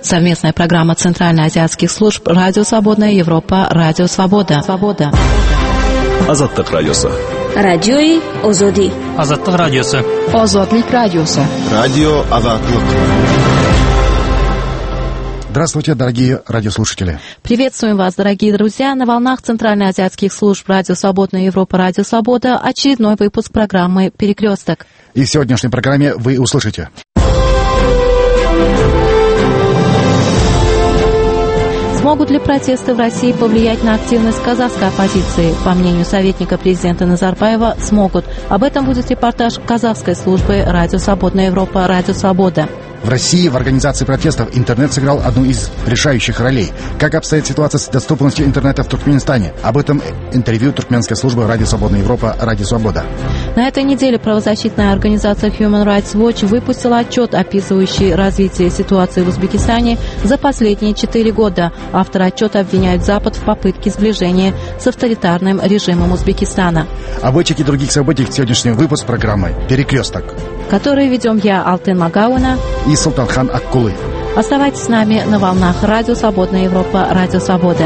Совместная программа Центральноазиатских служб «Радио Свободная Европа», «Радио Свобода». Азаттык радиосы. Радиои Озоди. Азаттык радиосы. Озодлик радиосы. Радио Азаттык. Здравствуйте, дорогие радиослушатели. Приветствуем вас, дорогие друзья, на волнах Центральноазиатских служб «Радио Свободная Европа», «Радио Свобода». Очередной выпуск программы «Перекресток». И в сегодняшней программе вы услышите: смогут ли протесты в России повлиять на активность казахской оппозиции? По мнению советника президента Назарбаева, смогут. Об этом будет репортаж казахской службы «Радио Свободная Европа», «Радио Свобода». В России в организации протестов интернет сыграл одну из решающих ролей. Как обстоит ситуация с доступностью интернета в Туркменистане? Об этом интервью туркменской службы «Радио Свободная Европа», «Радио Свобода». На этой неделе правозащитная организация Human Rights Watch выпустила отчет, описывающий развитие ситуации в Узбекистане за последние 4 года. Автор отчета обвиняет Запад в попытке сближения с авторитарным режимом Узбекистана. Об этих и других событиях сегодняшний выпуск программы «Перекресток», который ведем я, Алтын Магауна и Султанхан Аккулы. Оставайтесь с нами на волнах «Радио Свободная Европа», «Радио Свобода».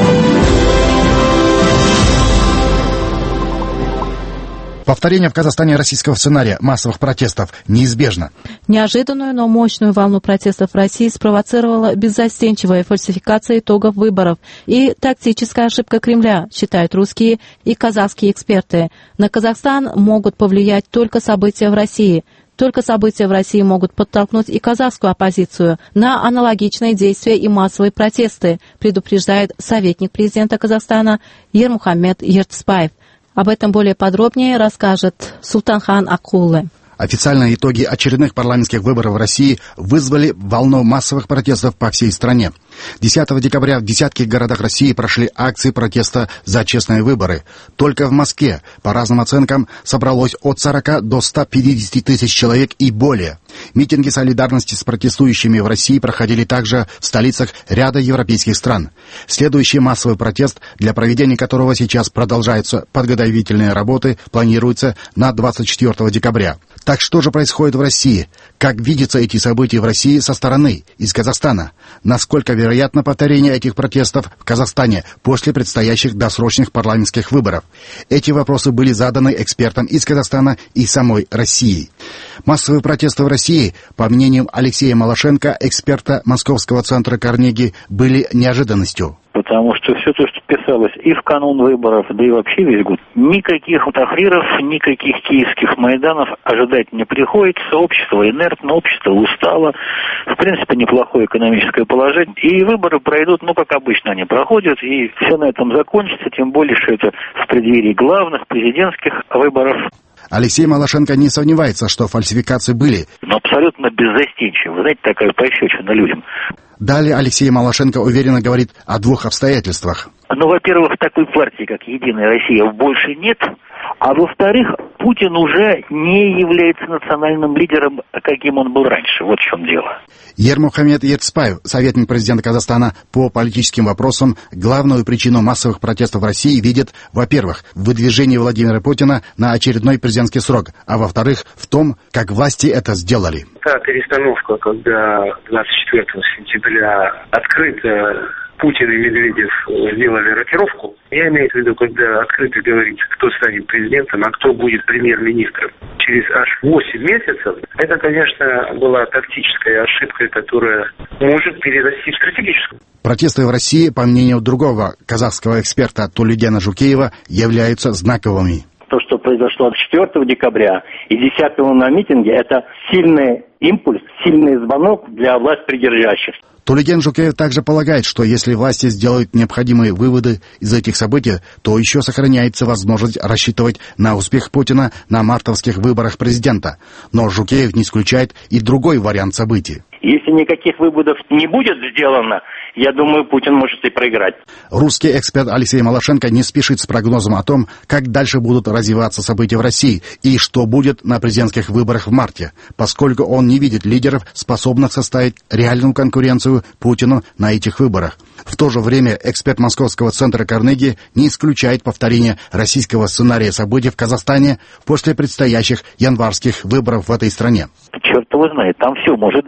Повторение в Казахстане российского сценария массовых протестов неизбежно. Неожиданную, но мощную волну протестов в России спровоцировала беззастенчивая фальсификация итогов выборов и тактическая ошибка Кремля, считают русские и казахские эксперты. На Казахстан могут повлиять только события в России. Только события в России могут подтолкнуть и казахскую оппозицию на аналогичные действия и массовые протесты, предупреждает советник президента Казахстана Ермухамед Ертысбаев. Об этом более подробнее расскажет Султанхан Аккулы. Официальные итоги очередных парламентских выборов в России вызвали волну массовых протестов по всей стране. 10 декабря в десятках городах России прошли акции протеста за честные выборы. Только в Москве, по разным оценкам, собралось от 40 до 150 тысяч человек и более. Митинги солидарности с протестующими в России проходили также в столицах ряда европейских стран. Следующий массовый протест, для проведения которого сейчас продолжаются подготовительные работы, планируется на 24 декабря. Так что же происходит в России? Как видятся эти события в России со стороны, из Казахстана? Насколько вероятно повторение этих протестов в Казахстане после предстоящих досрочных парламентских выборов? Эти вопросы были заданы экспертам из Казахстана и самой России. Массовые протесты в России, по мнению Алексея Малашенко, эксперта Московского центра Карнеги, были неожиданностью. Потому что все то, что писалось и в канун выборов, да и вообще весь год, никаких тахриров, никаких киевских майданов ожидать не приходится. Общество инертно, общество устало. В принципе, неплохое экономическое положение. И выборы пройдут, как обычно они проходят, и все на этом закончится, тем более, что это в преддверии главных президентских выборов. Алексей Малашенко не сомневается, что фальсификации были. Но абсолютно беззастенчиво. Вы знаете, такая пощечина людям. Далее Алексей Малашенко уверенно говорит о двух обстоятельствах. Во-первых, такой партии, как «Единая Россия», больше нет. А во-вторых, Путин уже не является национальным лидером, каким он был раньше. Вот в чем дело. Ермухамед Ертысбаев, советник президента Казахстана по политическим вопросам, главную причину массовых протестов в России видит, во-первых, в выдвижении Владимира Путина на очередной президентский срок, а во-вторых, в том, как власти это сделали. Та перестановка, когда 24 сентября открыто Путин и Медведев сделали рокировку. Я имею в виду, когда открыто говорится, кто станет президентом, а кто будет премьер-министром. Через аж 8 месяцев, это, конечно, была тактическая ошибка, которая может перерасти в стратегическую. Протесты в России, по мнению другого казахского эксперта Тулигена Жукеева, являются знаковыми. То, что произошло 4 декабря и 10 на митинге, это сильный импульс, сильный звонок для властьпридержащих. Тулиген Жукеев также полагает, что если власти сделают необходимые выводы из этих событий, то еще сохраняется возможность рассчитывать на успех Путина на мартовских выборах президента. Но Жукеев не исключает и другой вариант событий. Если никаких выводов не будет сделано, я думаю, Путин может и проиграть. Русский эксперт Алексей Малашенко не спешит с прогнозом о том, как дальше будут развиваться события в России и что будет на президентских выборах в марте, поскольку он не видит лидеров, способных составить реальную конкуренцию Путину на этих выборах. В то же время эксперт Московского центра Карнеги не исключает повторение российского сценария событий в Казахстане после предстоящих январских выборов в этой стране. Черт его знает, там все может быть.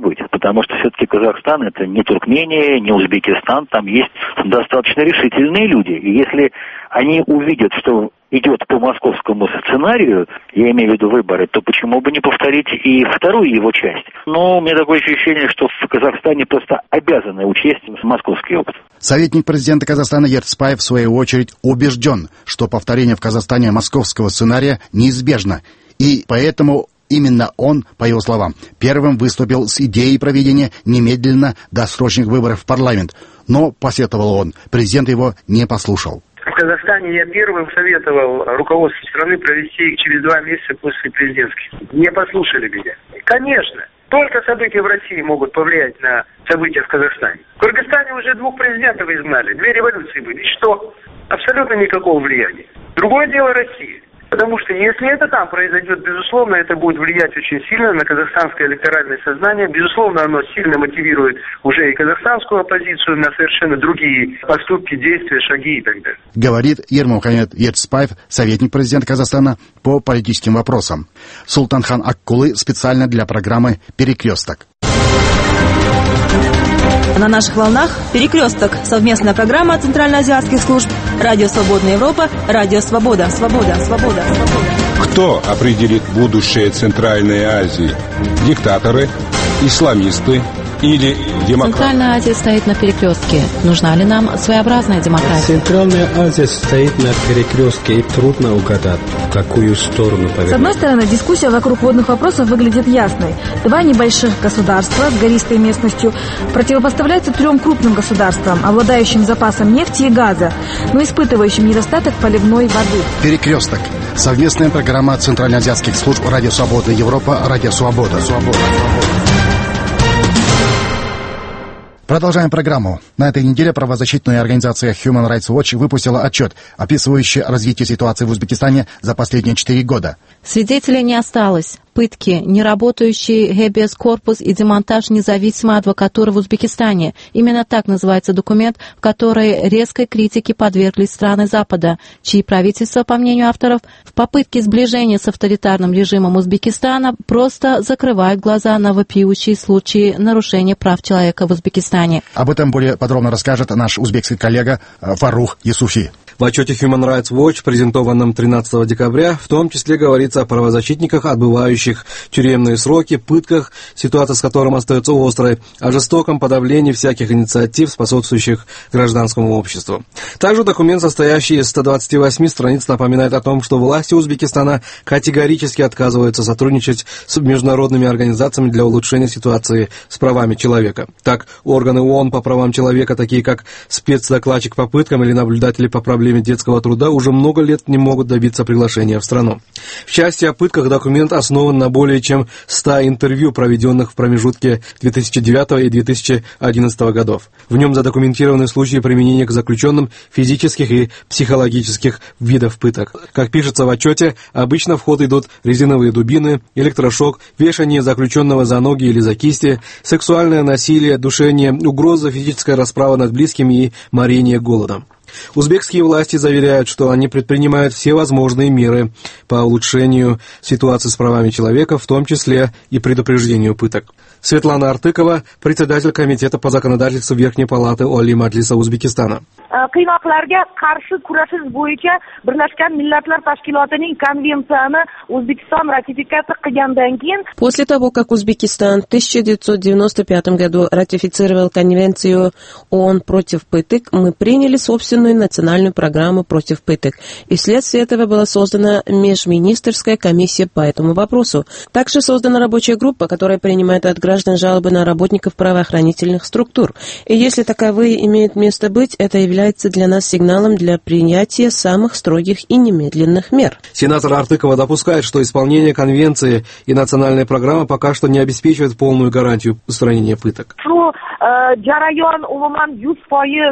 потому что все-таки Казахстан это не Туркмения, не Узбекистан, там есть достаточно решительные люди. И если они увидят, что идет по московскому сценарию, я имею в виду выборы, то почему бы не повторить и вторую его часть? Но у меня такое ощущение, что в Казахстане просто обязаны учесть московский опыт. Советник президента Казахстана Ертспаев, в свою очередь, убежден, что повторение в Казахстане московского сценария неизбежно. И поэтому именно он, по его словам, первым выступил с идеей проведения немедленно досрочных выборов в парламент. Но, посетовал он, президент его не послушал. В Казахстане я первым советовал руководству страны провести их через 2 месяца после президентских. Не послушали меня. Конечно, только события в России могут повлиять на события в Казахстане. В Кыргызстане уже 2 президентов изгнали, 2 революции были. И что? Абсолютно никакого влияния. Другое дело Россия. Потому что если это там произойдет, безусловно, это будет влиять очень сильно на казахстанское электоральное сознание. Безусловно, оно сильно мотивирует уже и казахстанскую оппозицию на совершенно другие поступки, действия, шаги и так далее. Говорит Ермухамед Ертспаев, советник президента Казахстана по политическим вопросам. Султанхан Аккулы специально для программы «Перекресток». На наших волнах «Перекресток» — совместная программа центральноазиатских служб «Радио Свободная Европа», «Радио Свобода». Кто определит будущее Центральной Азии? Диктаторы, исламисты или демократы? Центральная Азия стоит на перекрестке. Нужна ли нам своеобразная демократия? Центральная Азия стоит на перекрестке, и трудно угадать, в какую сторону повернуть. С одной стороны, дискуссия вокруг водных вопросов выглядит ясной. 2 небольших государства с гористой местностью противопоставляются 3 крупным государствам, обладающим запасом нефти и газа, но испытывающим недостаток поливной воды. «Перекресток». Совместная программа центральноазиатских служб «Радио Свобода Европа», «Радио Свобода». Продолжаем программу. На этой неделе правозащитная организация Human Rights Watch выпустила отчет, описывающий развитие ситуации в Узбекистане за последние 4 года. Свидетелей не осталось. Пытки, неработающий habeas corpus и демонтаж независимой адвокатуры в Узбекистане. Именно так называется документ, в который резкой критике подверглись страны Запада, чьи правительства, по мнению авторов, в попытке сближения с авторитарным режимом Узбекистана просто закрывают глаза на вопиющие случаи нарушения прав человека в Узбекистане. Об этом более подробно расскажет наш узбекский коллега Фарух Юсуфи. В отчете Human Rights Watch, презентованном 13 декабря, в том числе говорится о правозащитниках, отбывающих тюремные сроки, пытках, ситуация с которым остается острой, о жестоком подавлении всяких инициатив, способствующих гражданскому обществу. Также документ, состоящий из 128 страниц, напоминает о том, что власти Узбекистана категорически отказываются сотрудничать с международными организациями для улучшения ситуации с правами человека. Так, органы ООН по правам человека, такие как спецдокладчик по пыткам или наблюдатели по проблеме детского труда, уже много лет не могут добиться приглашения в страну. В части о пытках документ основан на более чем 100 интервью, проведенных в промежутке 2009 и 2011 годов. В нем задокументированы случаи применения к заключенным физических и психологических видов пыток. Как пишется в отчете, обычно в ход идут резиновые дубины, электрошок, вешание заключенного за ноги или за кисти, сексуальное насилие, душение, угроза, физическая расправа над близкими и морение голодом. Узбекские власти заверяют, что они предпринимают все возможные меры по улучшению ситуации с правами человека, в том числе и предупреждению пыток. Светлана Артыкова, председатель комитета по законодательству Верхней палаты Олий Маджлиса Узбекистана. Qiynoqlarga qarshi kurashish bo'yicha Birlashgan Millatlar Tashkilotining konvensiyani O'zbekiston ratifikatsiya qilgandan keyin После того, как Узбекистан в 1995 году ратифицировал конвенцию ООН против пыток, мы приняли собственную национальную программу против пыток, и вследствие этого была создана межминистерская комиссия по этому вопросу. Также создана рабочая группа, которая принимает от граждан жалобы на работников правоохранительных структур. И если таковые имеют место быть, это является для нас сигналом для принятия самых строгих и немедленных мер. Сенатор Артыкова допускает, что исполнение конвенции и национальной программы пока что не обеспечивает полную гарантию устранения пыток. Shu jarayon umuman 100%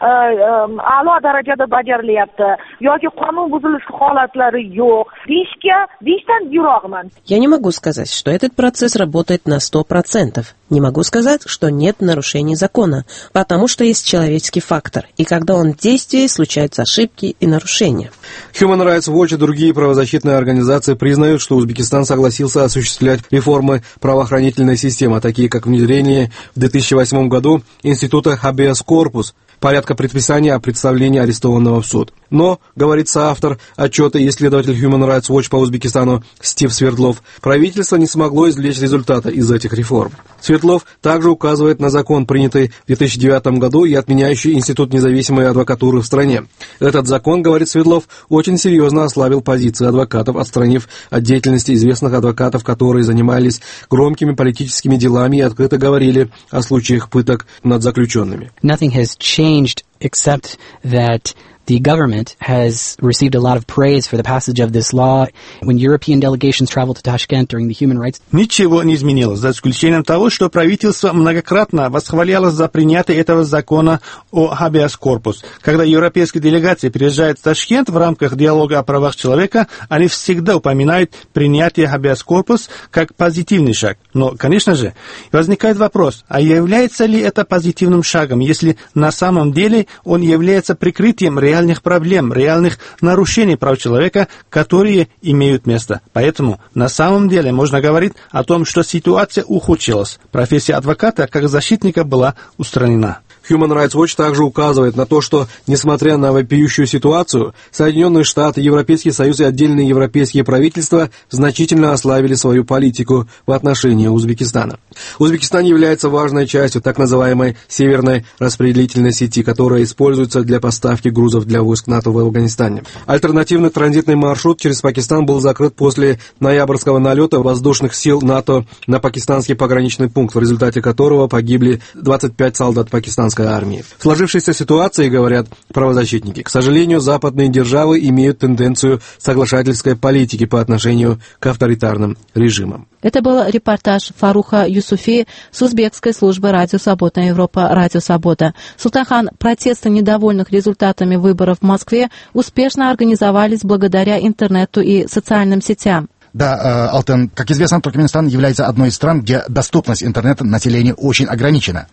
a'lo darajada bajarilyapti yoki qonun buzilishi holatlari yo'q deyishdan yiroqman. Я не могу сказать, что этот процесс работает на 100%. Не могу сказать, что нет нарушений закона, потому что есть человеческий фактор, и когда он в действии, случаются ошибки и нарушения. Human Rights Watch и другие правозащитные организации признают, что Узбекистан согласился осуществлять реформы правоохранительной системы, такие как внедрение в 2008 году Института Habeas Corpus, порядка предписания о представлении арестованного в суд. Но, говорит соавтор отчета и исследователь Human Rights Watch по Узбекистану Стив Свердлов, правительство не смогло извлечь результата из этих реформ. Свердлов также указывает на закон, принятый в 2009 году и отменяющий Институт независимой адвокатуры в стране. Этот закон, говорит Свердлов, очень серьезно ослабил позиции адвокатов, отстранив от деятельности известных адвокатов, которые занимались громкими политическими делами и открыто говорили о случаях пыток над заключенными. Nothing has changed except that the government has received a lot of praise for the passage of this law. When European delegations traveled to Tashkent during the human rights... Ничего не изменилось, за исключением того, что правительство многократно восхвалялось за принятие этого закона о habeas corpus. Когда европейские делегации приезжают в Ташкент в рамках диалога о правах человека, они всегда упоминают принятие habeas corpus как позитивный шаг. Но, конечно же, возникает вопрос, а является ли это позитивным шагом, если на самом деле он является прикрытием реальных проблем, реальных нарушений прав человека, которые имеют место. Поэтому на самом деле можно говорить о том, что ситуация ухудшилась. Профессия адвоката как защитника была устранена. Human Rights Watch также указывает на то, что, несмотря на вопиющую ситуацию, Соединенные Штаты, Европейский Союз и отдельные европейские правительства значительно ослабили свою политику в отношении Узбекистана. Узбекистан является важной частью так называемой северной распределительной сети, которая используется для поставки грузов для войск НАТО в Афганистане. Альтернативный транзитный маршрут через Пакистан был закрыт после ноябрьского налета воздушных сил НАТО на пакистанский пограничный пункт, в результате которого погибли 25 солдат пакистанской армии. В сложившейся ситуации, говорят правозащитники, к сожалению, западные державы имеют тенденцию соглашательской политики по отношению к авторитарным режимам. Это был репортаж Фаруха Юсуфи с узбекской службы «Радио Свободная Европа» «Радио Свобода». Султанхан, протесты недовольных результатами выборов в Москве успешно организовались благодаря интернету и социальным сетям. Да, Алтын, как известно, Туркменистан является одной из стран, где доступность интернета населению очень ограничена.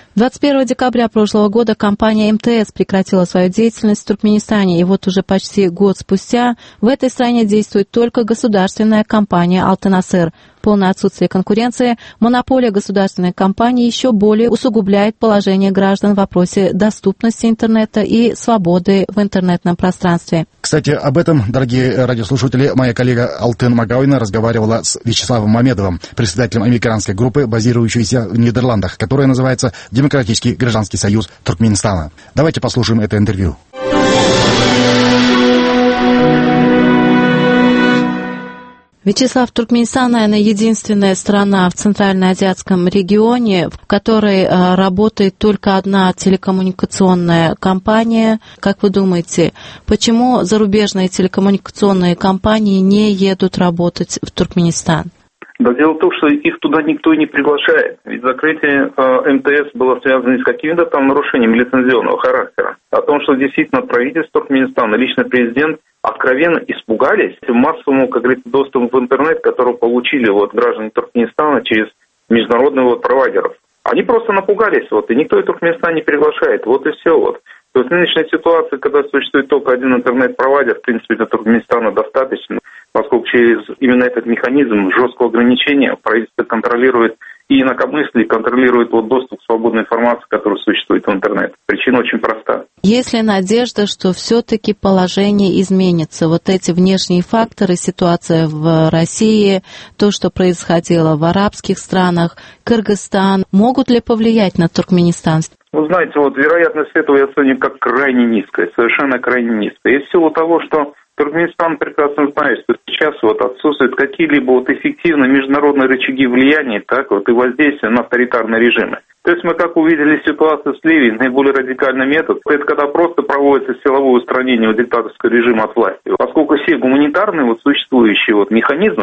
21 декабря прошлого года компания МТС прекратила свою деятельность в Туркменистане, и вот уже почти год спустя в этой стране действует только государственная компания «Алтынасыр». Полное отсутствие конкуренции, монополия государственной компании еще более усугубляет положение граждан в вопросе доступности интернета и свободы в интернетном пространстве. Кстати, об этом, дорогие радиослушатели, моя коллега Алтын Магауина разговаривала с Вячеславом Мамедовым, председателем эмигрантской группы, базирующейся в Нидерландах, которая называется «Демократический гражданский союз Туркменистана». Давайте послушаем это интервью. Вячеслав, Туркменистан, наверное, единственная страна в Центральноазиатском регионе, в которой работает только одна телекоммуникационная компания. Как вы думаете, почему зарубежные телекоммуникационные компании не едут работать в Туркменистан? Да, дело в том, что их туда никто и не приглашает. Ведь закрытие МТС было связано не с какими-то там нарушениями лицензионного характера, а о том, что действительно правительство Туркменистана, лично президент откровенно испугались массовому, как говорится, доступу в интернет, который получили граждане Туркменистана через международных провайдеров. Они просто напугались, и никто и Туркменистан не приглашает, и все. То есть нынешняя ситуация, когда существует только один интернет-провайдер, в принципе, для Туркменистана достаточно, поскольку через именно этот механизм жесткого ограничения правительство контролирует и инакомыслие, контролирует доступ к свободной информации, которая существует в интернет. Причина очень проста. Есть ли надежда, что все-таки положение изменится? Эти внешние факторы, ситуация в России, то, что происходило в арабских странах, Кыргызстан, могут ли повлиять на Туркменистан? Вы знаете, вероятность этого я оцениваю как крайне низкая, совершенно крайне низкая. И в силу того, что Туркменистан прекрасно знает, что сейчас отсутствуют какие-либо эффективные международные рычаги влияния, и воздействия на авторитарные режимы. То есть мы как увидели ситуацию с Ливией, наиболее радикальный метод, это когда просто проводится силовое устранение диктаторского режима от власти. Поскольку все гуманитарные существующие механизмы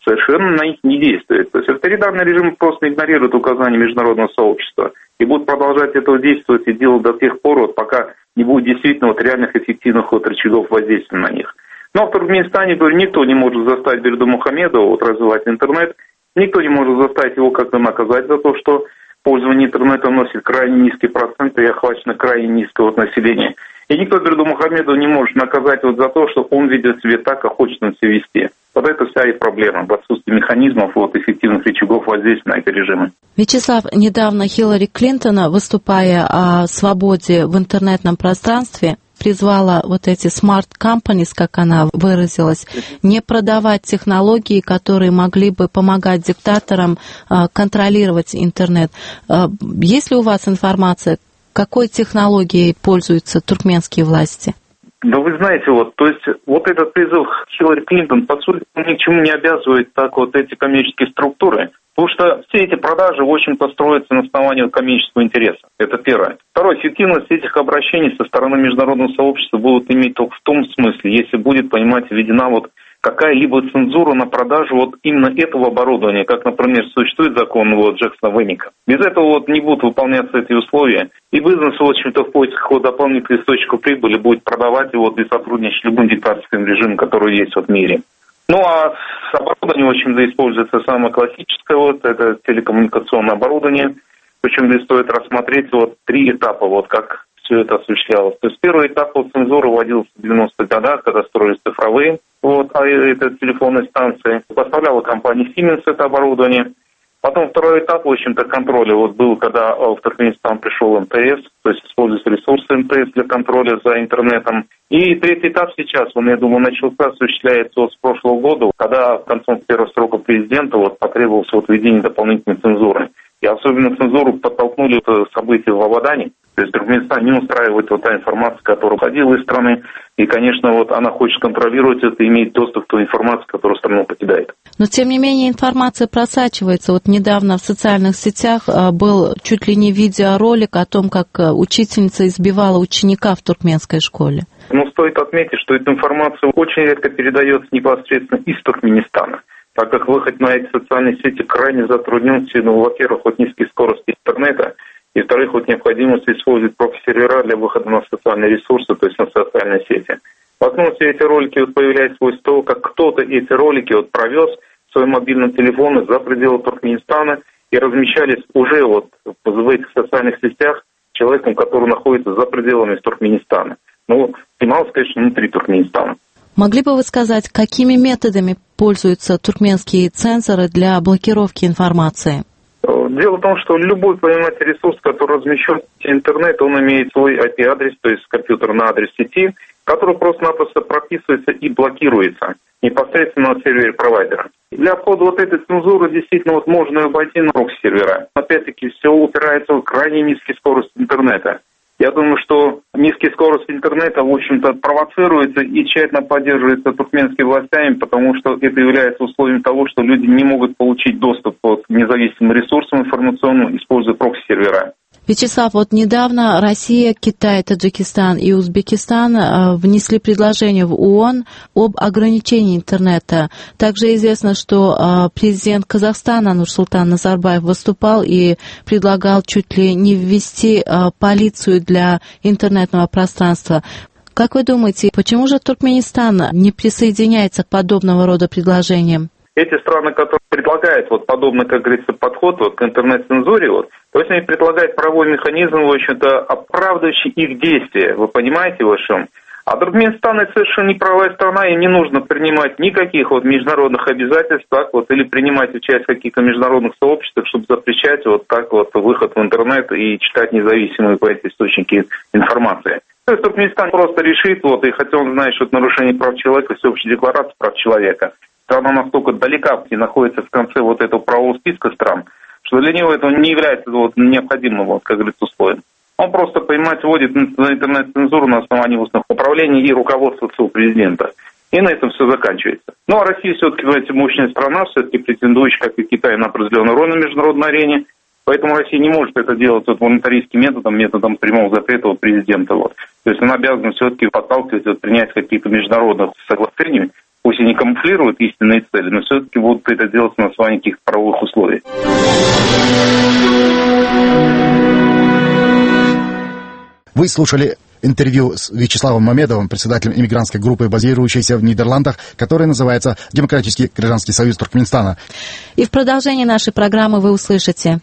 совершенно на них не действует. То есть авторитарный режим просто игнорирует указания международного сообщества и будет продолжать этого действовать и делать до тех пор, вот, пока не будет действительно вот реальных эффективных вот рычагов воздействия на них. Но в Туркменистане, говорю, никто не может заставить Бердымухамедова вот развивать интернет, никто не может заставить его как-то наказать за то, что пользование интернетом носит крайне низкий процент и охвачено крайне низкое вот население. И никто Бердымухамедова не может наказать вот за то, что он ведет себя так, как хочет он себя вести. Вот это вся и проблема в отсутствии механизмов вот, эффективных рычагов воздействия на эти режимы. Вячеслав, недавно Хиллари Клинтон, выступая о свободе в интернетном пространстве, призвала вот эти smart companies, как она выразилась, не продавать технологии, которые могли бы помогать диктаторам контролировать интернет. Есть ли у вас информация, какой технологией пользуются туркменские власти? Да вы знаете, вот, то есть вот этот призыв Хиллари Клинтон, по сути, ни к чему не обязывает так вот эти коммерческие структуры, потому что все эти продажи, в общем-то, строятся на основании коммерческого интереса. Это первое. Второе, эффективность этих обращений со стороны международного сообщества будут иметь только в том смысле, если будет, понимаете, введена вот какая-либо цензура на продажу вот именно этого оборудования, как, например, существует закон вот Джексона Веника. Без этого вот не будут выполняться эти условия, и бизнес, в общем-то, в поисках вот дополнительных источников прибыли будет продавать его и сотрудничать с любым диктаторским режимом, который есть вот в мире. Ну, а оборудование, в общем-то, используется самое классическое, вот, это телекоммуникационное оборудование, причем здесь стоит рассмотреть вот 3 этапа, вот как все это осуществлялось. То есть первый этап вот, цензуры вводился в 90-х годах, когда строились цифровые вот, это телефонные станции. Поставляла компания Siemens это оборудование. Потом второй этап, в общем-то, контроля вот был, когда в Туркменистан пришел МТС, то есть используются ресурсы МТС для контроля за интернетом. И третий этап сейчас, он, я думаю, начался, осуществляется вот с прошлого года, когда концом первого срока президента вот потребовалось вот введение дополнительной цензуры. И особенно цензуру подтолкнули события в Абадане. То есть Туркменистан не устраивает вот та информация, которая уходила из страны. И, конечно, вот она хочет контролировать это и иметь доступ к той информации, которую страна покидает. Но, тем не менее, информация просачивается. Вот недавно в социальных сетях был чуть ли не видеоролик о том, как учительница избивала ученика в туркменской школе. Ну, стоит отметить, что эта информация очень редко передается непосредственно из Туркменистана, так как выход на эти социальные сети крайне затруднен, ну, во-первых, вот низкие скорости интернета, и, во-вторых, вот необходимость использовать профи-сервера для выхода на социальные ресурсы, то есть на социальные сети. В основном все эти ролики вот появляются после того, как кто-то эти ролики вот провез в свои мобильные телефоны за пределы Туркменистана и размещались уже вот в этих социальных сетях человеком, который находится за пределами Туркменистана. Ну, снималось, конечно, внутри Туркменистана. Могли бы вы сказать, какими методами пользуются туркменские цензоры для блокировки информации? Дело в том, что любой, понимаете, ресурс, который размещен в интернет, он имеет свой IP-адрес, то есть компьютерный адрес сети, который просто-напросто прописывается и блокируется непосредственно на сервере провайдера. Для обхода вот этой цензуры действительно вот можно обойти на прокси-сервера. Опять-таки, все упирается в крайне низкие скорости интернета. Я думаю, что низкие скорости интернета, в общем-то, провоцируются и тщательно поддерживаются туркменскими властями, потому что это является условием того, что люди не могут получить доступ к независимым ресурсам информационным, используя прокси-сервера. Вячеслав, вот недавно Россия, Китай, Таджикистан и Узбекистан внесли предложение в ООН об ограничении интернета. Также известно, что президент Казахстана Нурсултан Назарбаев выступал и предлагал чуть ли не ввести полицию для интернетного пространства. Как вы думаете, почему же Туркменистан не присоединяется к подобного рода предложениям? Эти страны, которые предлагают вот подобный, как говорится, подход вот, к интернет-цензуре, вот, то есть они предлагают правовой механизм, в общем-то, оправдывающий их действия. Вы понимаете, в общем? А Туркменистан — это совершенно неправая страна, и не нужно принимать никаких вот международных обязательств, так вот, или принимать участие в каких-то международных сообществах, чтобы запрещать вот так вот выход в интернет и читать независимые по эти источники информации. То есть Туркменистан просто решит, вот, и хотя он знает, что это нарушение прав человека, всеобщей декларации прав человека, страна настолько далека и находится в конце вот этого правового списка стран, что для него это не является вот необходимым, вот, как говорится, условием. Он просто, понимаете, вводит интернет-цензуру на основании устных управлений и руководства своего президента. И на этом все заканчивается. Ну, а Россия все-таки, знаете, мощная страна, все-таки претендующая, как и Китай, на определенную роль на международной арене. Поэтому Россия не может это делать вот, волонтаристским методом прямого запрета президента. Вот. То есть она обязана все-таки подталкивать, вот, принять какие-то международные соглашения, пусть и не камуфлируют истинные цели, но все-таки будут это делать на основании каких-то правовых условий. Вы слушали интервью с Вячеславом Мамедовым, председателем иммигрантской группы, базирующейся в Нидерландах, которая называется «Демократический гражданский союз Туркменистана». И в продолжении нашей программы вы услышите.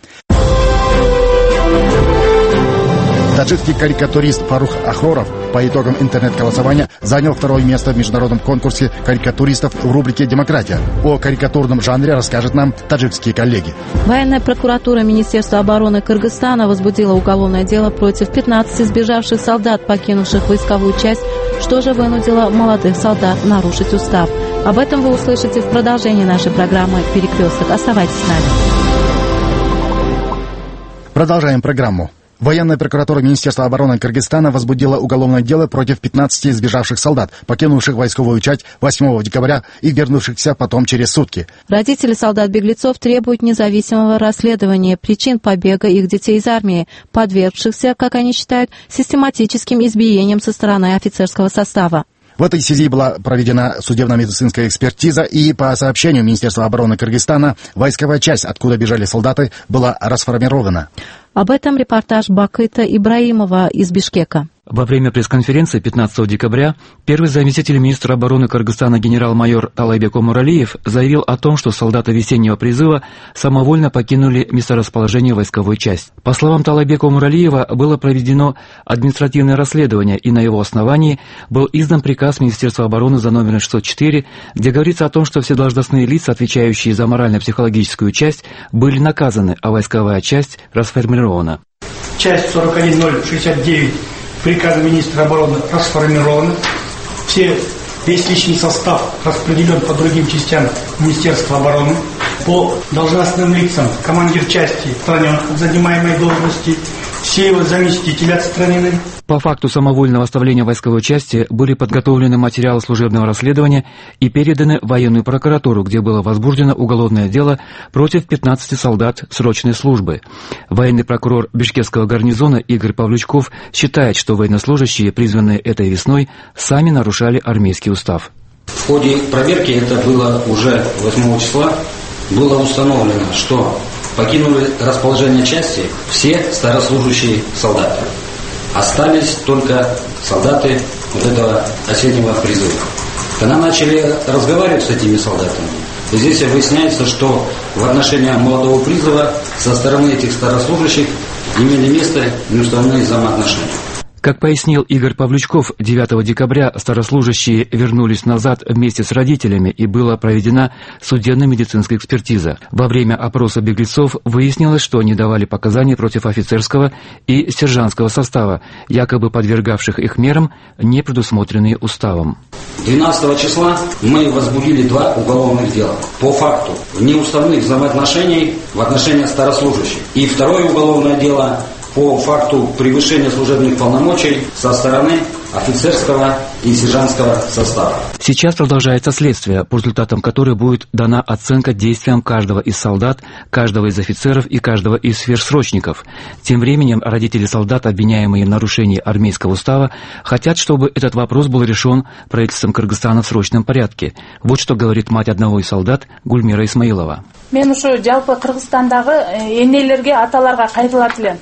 Таджикский карикатурист Фарух Ахроров по итогам интернет-голосования занял второе место в международном конкурсе карикатуристов в рубрике «Демократия». О карикатурном жанре расскажут нам таджикские коллеги. Военная прокуратура Министерства обороны Кыргызстана возбудила уголовное дело против 15 сбежавших солдат, покинувших войсковую часть, что же вынудило молодых солдат нарушить устав. Об этом вы услышите в продолжении нашей программы «Перекресток». Оставайтесь с нами. Продолжаем программу. Военная прокуратура Министерства обороны Кыргызстана возбудила уголовное дело против 15 сбежавших солдат, покинувших войсковую часть 8 декабря и вернувшихся потом через сутки. Родители солдат-беглецов требуют независимого расследования причин побега их детей из армии, подвергшихся, как они считают, систематическим избиениям со стороны офицерского состава. В этой связи была проведена судебно-медицинская экспертиза, и по сообщению Министерства обороны Кыргызстана, войсковая часть, откуда бежали солдаты, была расформирована. Об этом репортаж Бакыта Ибраимова из Бишкека. Во время пресс-конференции 15 декабря первый заместитель министра обороны Кыргызстана генерал-майор Талайбек Омуралиев заявил о том, что солдаты весеннего призыва самовольно покинули месторасположение войсковой части. По словам Талайбека Омуралиева, было проведено административное расследование, и на его основании был издан приказ Министерства обороны за номером 604, где говорится о том, что все должностные лица, отвечающие за морально-психологическую часть, были наказаны, а войсковая часть расформирована. Часть 41069 приказа министра обороны расформирована. Весь личный состав распределен по другим частям Министерства обороны. По должностным лицам командир части отстранен от занимаемой должности, все его заместители отстранены. По факту самовольного оставления войсковой части были подготовлены материалы служебного расследования и переданы в военную прокуратуру, где было возбуждено уголовное дело против 15 солдат срочной службы. Военный прокурор Бишкекского гарнизона Игорь Павлючков считает, что военнослужащие, призванные этой весной, сами нарушали армейский устав. В ходе проверки, это было уже 8 числа, было установлено, что покинули расположение части все старослужащие солдаты. Остались только солдаты вот этого осеннего призыва. Когда начали разговаривать с этими солдатами, здесь выясняется, что в отношении молодого призыва со стороны этих старослужащих имели место неуставные взаимоотношения. Как пояснил Игорь Павлючков, 9 декабря старослужащие вернулись назад вместе с родителями, и была проведена судебно-медицинская экспертиза. Во время опроса беглецов выяснилось, что они давали показания против офицерского и сержантского состава, якобы подвергавших их мерам, не предусмотренные уставом. 12 числа мы возбудили 2 уголовных дела по факту неуставных взаимоотношений в отношении старослужащих. И второе уголовное дело по факту превышения служебных полномочий со стороны офицерского и сержантского состава. Сейчас продолжается следствие, по результатам которого будет дана оценка действиям каждого из солдат, каждого из офицеров и каждого из сверхсрочников. Тем временем родители солдат, обвиняемые в нарушении армейского устава, хотят, чтобы этот вопрос был решен правительством Кыргызстана в срочном порядке. Вот что говорит мать одного из солдат Гульмира Исмаилова. Мен ушу жалпы Кыргызстандагы энелерге, аталарга кайрылат элем.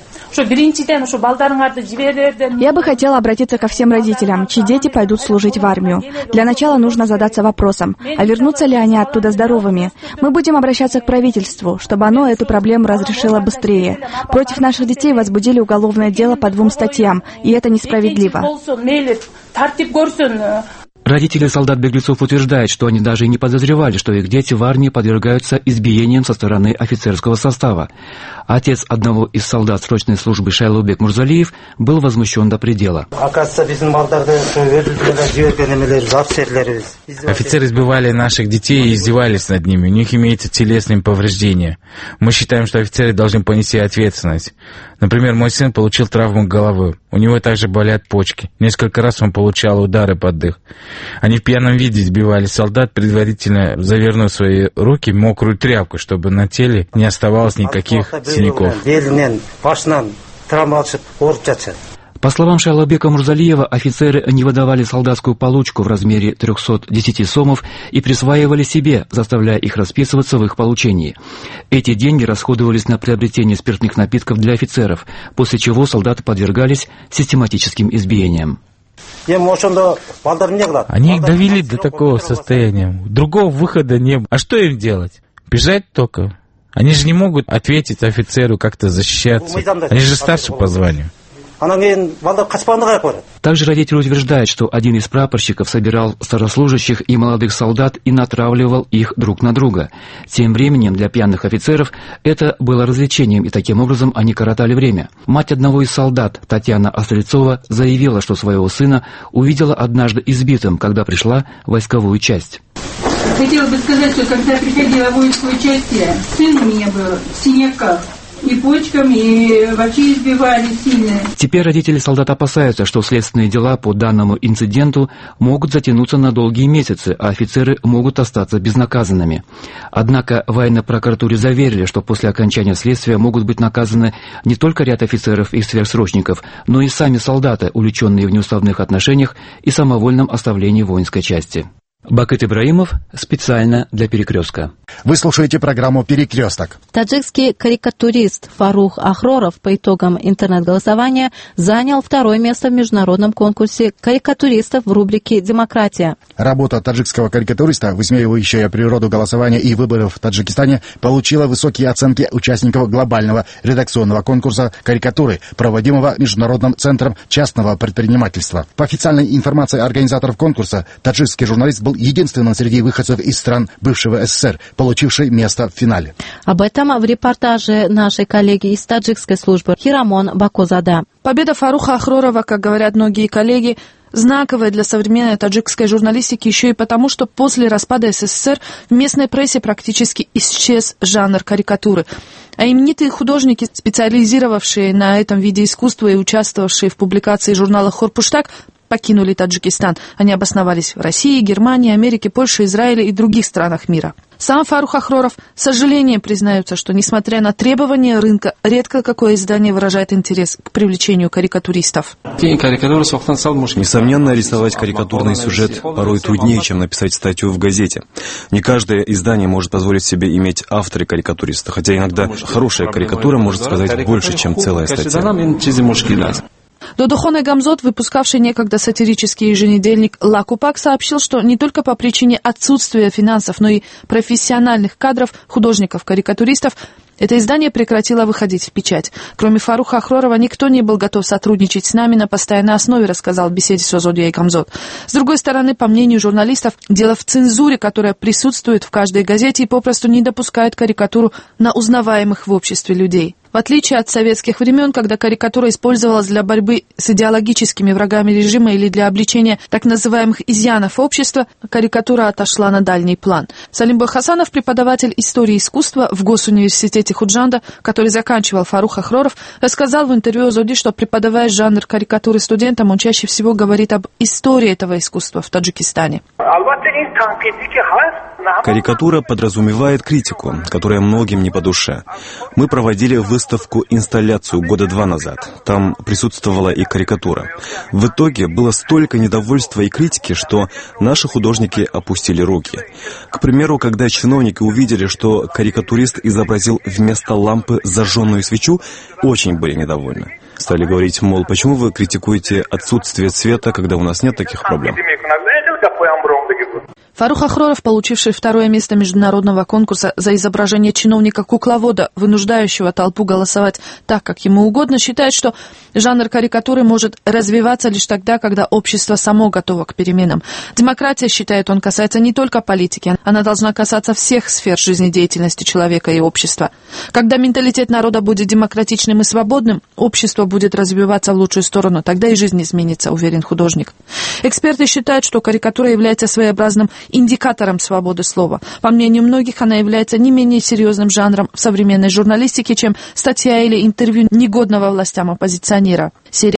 Я бы хотела обратиться ко всем родителям, чьи дети пойдут служить в армию. Для начала нужно задаться вопросом, а вернутся ли они оттуда здоровыми? Мы будем обращаться к правительству, чтобы оно эту проблему разрешило быстрее. Против наших детей возбудили уголовное дело по 2 статьям, и это несправедливо. Родители солдат-беглецов утверждают, что они даже и не подозревали, что их дети в армии подвергаются избиениям со стороны офицерского состава. Отец одного из солдат срочной службы Шайлоубек Мурзалиев был возмущен до предела. Офицеры избивали наших детей и издевались над ними. У них имеются телесные повреждения. Мы считаем, что офицеры должны понести ответственность. Например, мой сын получил травму головы. У него также болят почки. Несколько раз он получал удары под дых. Они в пьяном виде избивали солдат, предварительно завернув свои руки в мокрую тряпку, чтобы на теле не оставалось никаких синяков. По словам Шайлабека Мурзалиева, офицеры не выдавали солдатскую получку в размере 310 сомов и присваивали себе, заставляя их расписываться в их получении. Эти деньги расходовались на приобретение спиртных напитков для офицеров, после чего солдаты подвергались систематическим избиениям. Они их довели до такого состояния. Другого выхода не было. А что им делать? Бежать только? Они же не могут ответить офицеру, как-то защищаться. Они же старше по званию. Также родители утверждают, что один из прапорщиков собирал старослужащих и молодых солдат и натравливал их друг на друга. Тем временем для пьяных офицеров это было развлечением, и таким образом они коротали время. Мать одного из солдат, Татьяна Острецова, заявила, что своего сына увидела однажды избитым, когда пришла в войсковую часть. Хотела бы сказать, что когда приходила в воинскую часть, сын у меня был в синяках. И почками, и вообще избивали сильно. Теперь родители солдат опасаются, что следственные дела по данному инциденту могут затянуться на долгие месяцы, а офицеры могут остаться безнаказанными. Однако в военной прокуратуре заверили, что после окончания следствия могут быть наказаны не только ряд офицеров и сверхсрочников, но и сами солдаты, увлеченные в неуставных отношениях и самовольном оставлении воинской части. Бакыт Ибраимов специально для «Перекрестка». Вы слушаете программу «Перекресток». Таджикский карикатурист Фарух Ахроров по итогам интернет-голосования занял второе место в международном конкурсе карикатуристов в рубрике «Демократия». Работа таджикского карикатуриста, высмеивающая природу голосования и выборов в Таджикистане, получила высокие оценки участников глобального редакционного конкурса карикатуры, проводимого Международным центром частного предпринимательства. По официальной информации организаторов конкурса, таджикский журналист был единственным среди выходцев из стран бывшего СССР, получивший место в финале. Об этом в репортаже нашей коллеги из таджикской службы Хирамон Бакозада. Победа Фаруха Ахророва, как говорят многие коллеги, знаковая для современной таджикской журналистики еще и потому, что после распада СССР в местной прессе практически исчез жанр карикатуры. А именитые художники, специализировавшие на этом виде искусства и участвовавшие в публикации журнала «Хорпуштаг», покинули Таджикистан. Они обосновались в России, Германии, Америке, Польше, Израиле и других странах мира. Сам Фарух Ахроров с сожалением признается, что, несмотря на требования рынка, редко какое издание выражает интерес к привлечению карикатуристов. Несомненно, рисовать карикатурный сюжет порой труднее, чем написать статью в газете. Не каждое издание может позволить себе иметь автора-карикатуриста, хотя иногда хорошая карикатура может сказать больше, чем целая статья. Додохон Эгамзот, выпускавший некогда сатирический еженедельник «Лакупак», сообщил, что не только по причине отсутствия финансов, но и профессиональных кадров, художников, карикатуристов, это издание прекратило выходить в печать. Кроме Фаруха Ахророва, никто не был готов сотрудничать с нами на постоянной основе, рассказал в беседе с Озодией Эгамзот. С другой стороны, по мнению журналистов, дело в цензуре, которая присутствует в каждой газете и попросту не допускает карикатуру на узнаваемых в обществе людей. В отличие от советских времен, когда карикатура использовалась для борьбы с идеологическими врагами режима или для обличения так называемых изъянов общества, карикатура отошла на дальний план. Салимбой Хасанов, преподаватель истории искусства в Госуниверситете Худжанда, который заканчивал Фарух Ахроров, рассказал в интервью Озоди, что преподавая жанр карикатуры студентам, он чаще всего говорит об истории этого искусства в Таджикистане. Карикатура подразумевает критику, которая многим не по душе. Мы проводили выставку-инсталляцию года 2 назад. Там присутствовала и карикатура. В итоге было столько недовольства и критики, что наши художники опустили руки. К примеру, когда чиновники увидели, что карикатурист изобразил вместо лампы зажженную свечу, очень были недовольны. Стали говорить, мол, почему вы критикуете отсутствие света, когда у нас нет таких проблем? Фарух Ахроров, получивший второе место международного конкурса за изображение чиновника-кукловода, вынуждающего толпу голосовать так, как ему угодно, считает, что жанр карикатуры может развиваться лишь тогда, когда общество само готово к переменам. Демократия, считает он, касается не только политики, она должна касаться всех сфер жизнедеятельности человека и общества. Когда менталитет народа будет демократичным и свободным, общество будет развиваться в лучшую сторону, тогда и жизнь изменится, уверен художник. Эксперты считают, что карикатура является своеобразным индикатором свободы слова. По мнению многих, она является не менее серьезным жанром в современной журналистике, чем статья или интервью негодного властям оппозиционера.